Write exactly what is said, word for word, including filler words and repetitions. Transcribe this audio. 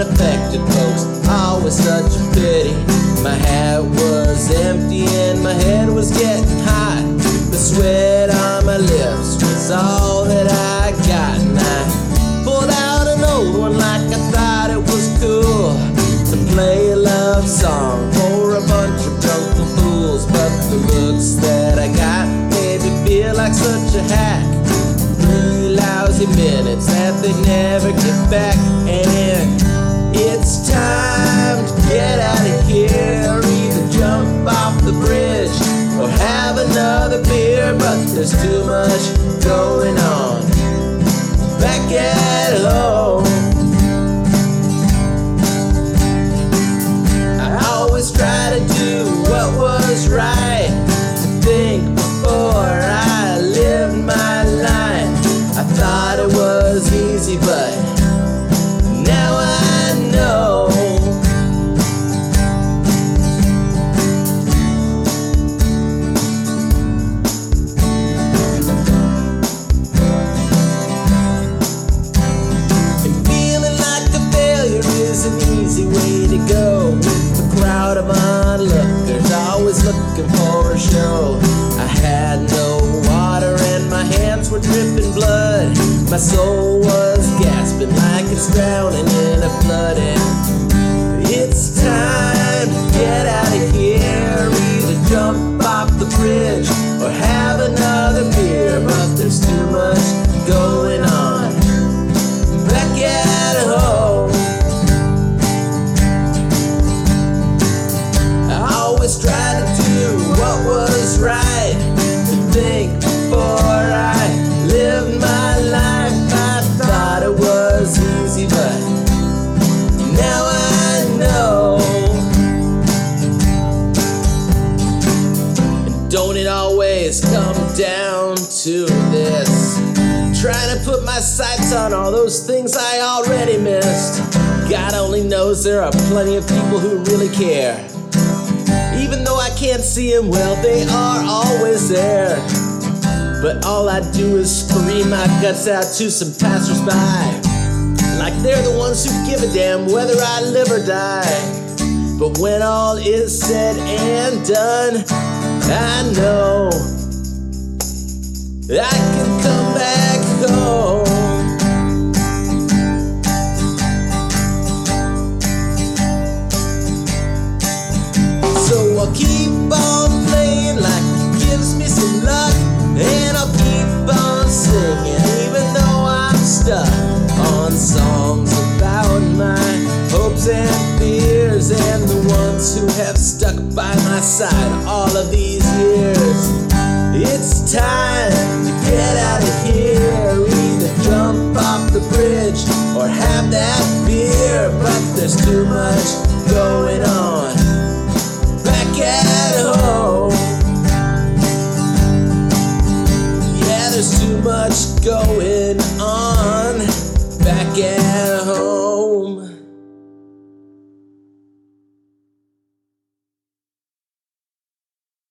unaffected folks, always such a pity. My hat was empty and my head was getting hot. The sweat on my lips was all that I got, and I pulled out an old one like I thought it was cool to play a love song for a bunch of drunken fools. But the looks that I got made me feel like such a hack. Three lousy minutes that they never get back, and it's time to get out of here. Either jump off the bridge or have another beer, but there's too much going on back at home. I always try to do what was right, to think before I lived my life. I thought it was easy, but now I know. And feeling like a failure is an easy way to go, with a crowd of onlookers always looking for a show. I had no water and my hands were dripping blood. My soul was gasping like it's drowning in a flood. And it's time to get out of here. Either jump off the bridge or have another beer, but there's too much going on back at home. I always tried to do what was right, to think before I lived my life. I thought it was easy, but now I know. And don't it always come down to this? Trying to put my sights on all those things I already missed. God only knows there are plenty of people who really care. Even though I can't see them well, they are always there. But all I do is scream my guts out to some passersby, like they're the ones who give a damn whether I live or die. But when all is said and done, I know I can come back home. So I'll keep on playing like it gives me some luck, and I'll keep on singing even though I'm stuck on songs about my hopes and fears, and the ones who have stuck by my side all of these years. It's time to get out of here. Either jump off the bridge or have that beer, but there's too much going on back at home. Yeah, there's too much going on back at home.